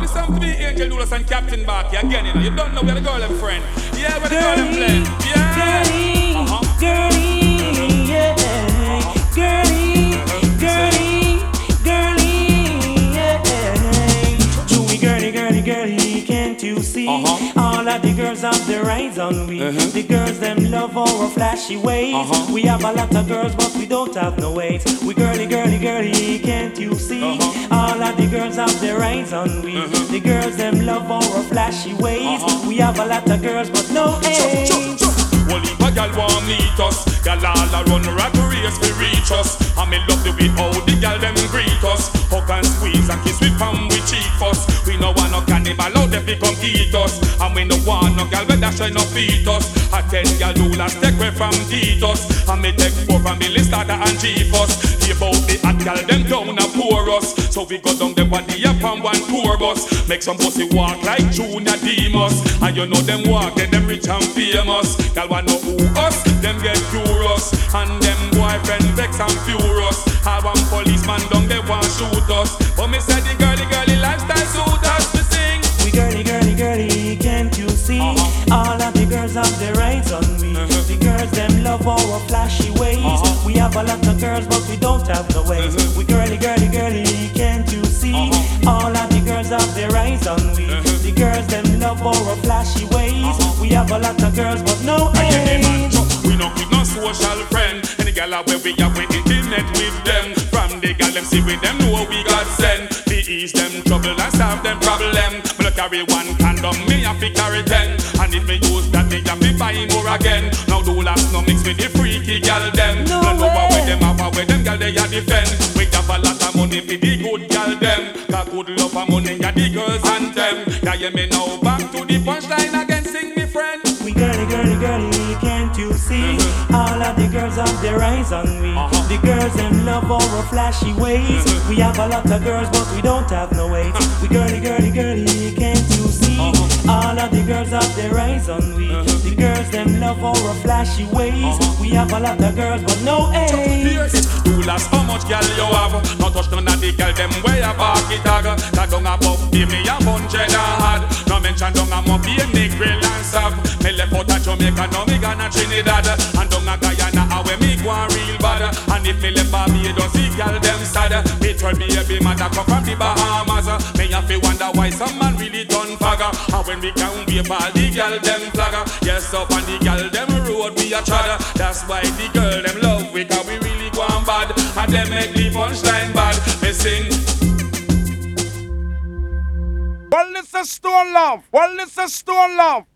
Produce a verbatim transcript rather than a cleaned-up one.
listen to me, Angel Douglas and Captain Barky again, you know. You don't know where the girl them friend. Yeah, where the girl them blend. Yeah. Girlie, uh-huh. girlie, yeah. Uh-huh. Girlie, girlie, girlie, yeah. Chewy girlie, girlie, girlie, can't you see? Uh-huh. All of the girls have their eyes on we. Uh-huh. The girls them love our flashy ways. Uh-huh. We have a lot of girls, but we don't have no weight. We girlie, girlie, girlie, can't you see? Uh-huh. All of the girls have their eyes on we. Uh-huh. The girls them love our flashy ways. Uh-huh. We have a lot of girls, but no age. Well, if a gal want meet us, gal all a run rat race to reach us. And me love the way how the gal them greet us. Hug and squeeze and kiss with palm we cheek us. We no want no cannibal out there fi come eat us. And we no want no gal with dash and no feet us. I tell gal do last take away from Titus. And me take four from Billy Starter and Jeepus. Hear about the hot gal them down a pour us. So we go down them body up on one tour bus. Make some pussy walk like Junior Demus. And you know them walk, then them rich and famous. Gal want know who us, them get curious. And them boyfriend vex and furious. I want policeman down they want shoot us. But me say the girly girly lifestyle suit us. We sing. We girly girly girly, can't you see? Uh-huh. All of the girls have their eyes on we. Uh-huh. The girls them love our flashy ways. Uh-huh. We have a lot of girls but we don't have no ways. Uh-huh. We girly girly girly, can't you see? Uh-huh. All of the girls have their eyes on we. Uh-huh. The girls them love our flashy ways. Uh-huh. We have a lot of girls but no age. We no keep no social friend. Any gal where we have we intimate with them. From the gal them see with them know we got sent. We ease them trouble and solve them problem. Me no carry one condom, me have to carry ten. And if me use that, me have to buy more again. Now do last no mix with the freaky gal them. No know way. where them have where them gal they a defend. We have a lot of money for the good gal them. Cause good love and money ya the girls and them. Yeah, you me now back to the punchline again, sing me friend. We girly girly girly, can't you see? Uh-huh. All of the girls have their eyes on we. Uh-huh. The girls them love our flashy ways. Uh-huh. We have a lot of girls but we don't have no weight. Uh-huh. We girly girly girly, can't you see? Uh-huh. All of the girls have their eyes on we. Uh-huh. The girls them love our flashy ways. Uh-huh. We have a lot of girls but no age. You last how much girl you have? No touch none of the girl them way a back it tag. That don't a buff give me a bunch of hard. No mention don't a muffy and make grill and sap. Me left out of Jamaica, now me gonna Trinidad. And down a Guyana, how we me go real bad. And if me left Barbados, the girl them sad. Me tell me every mother come from the Bahamas. Me have to wonder why some man really done fagger. And when we can wave all the girl them flagger. Yes, up on the girl them road we a trad. That's why the girl them love we, cause we really go on bad. And them make the punchline bad. Me sing. Well, this is Stone Love. Well, this is Stone Love.